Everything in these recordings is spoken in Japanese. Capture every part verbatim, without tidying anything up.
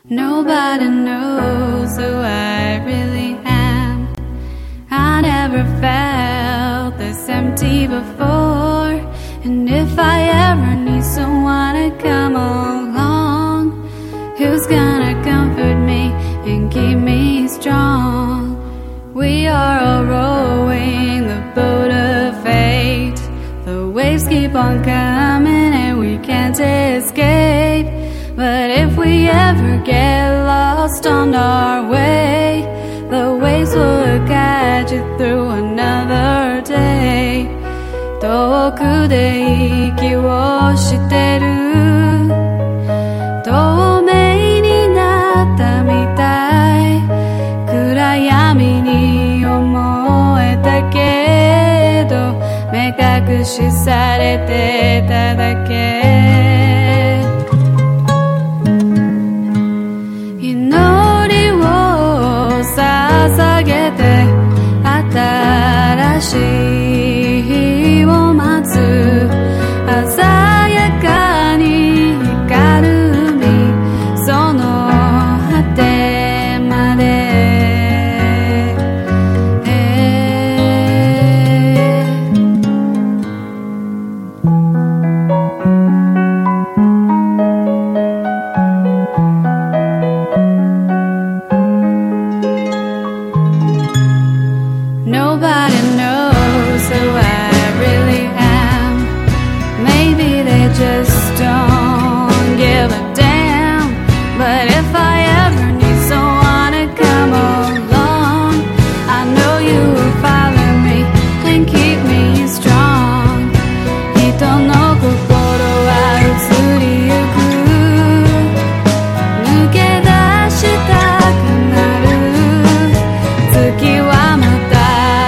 Nobody knows who I really am. I never felt this empty before. And if I ever need someone to come along, who's gonna comfort me and keep me strong? We are all rowing the boat of fate. The waves keep on coming and we can't escape. But if we ever get lost on our way, the waves will guide you through another day. 遠くで息をしてる透明になったみたい。暗闇に思えたけど目隠しされてただけ。捧げて新しい日を待つ。鮮やかに光る海、その果てまで、Nobody knows who I really am. Maybe they just don't give a damn. But if I ever need someone to come along, I know you will follow me and keep me strong. 人の心は移りゆく。抜け出したくなる。月はまた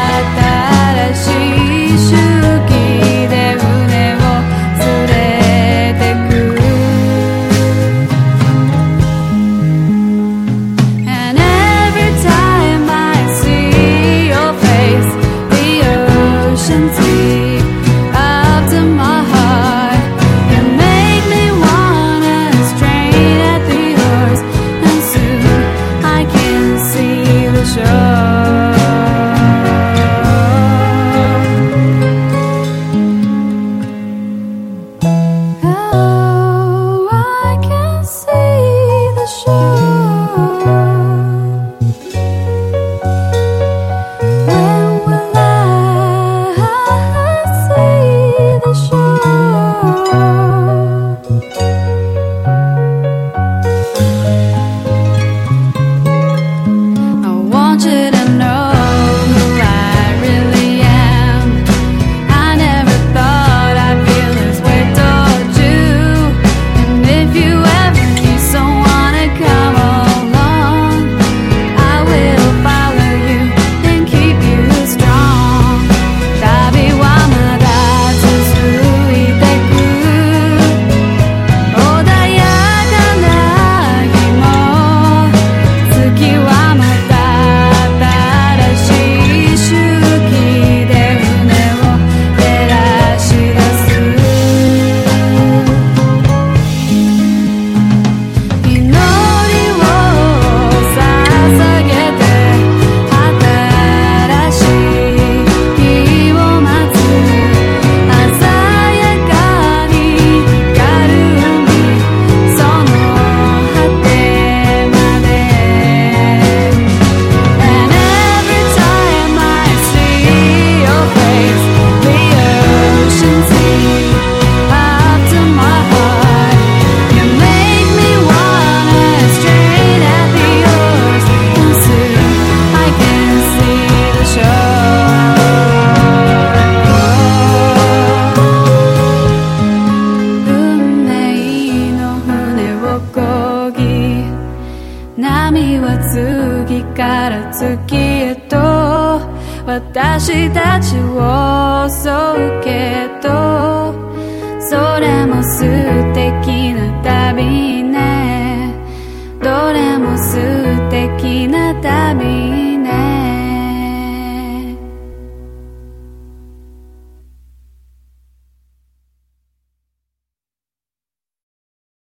私たちを襲うけど、それも素敵な旅ね。どれも素敵な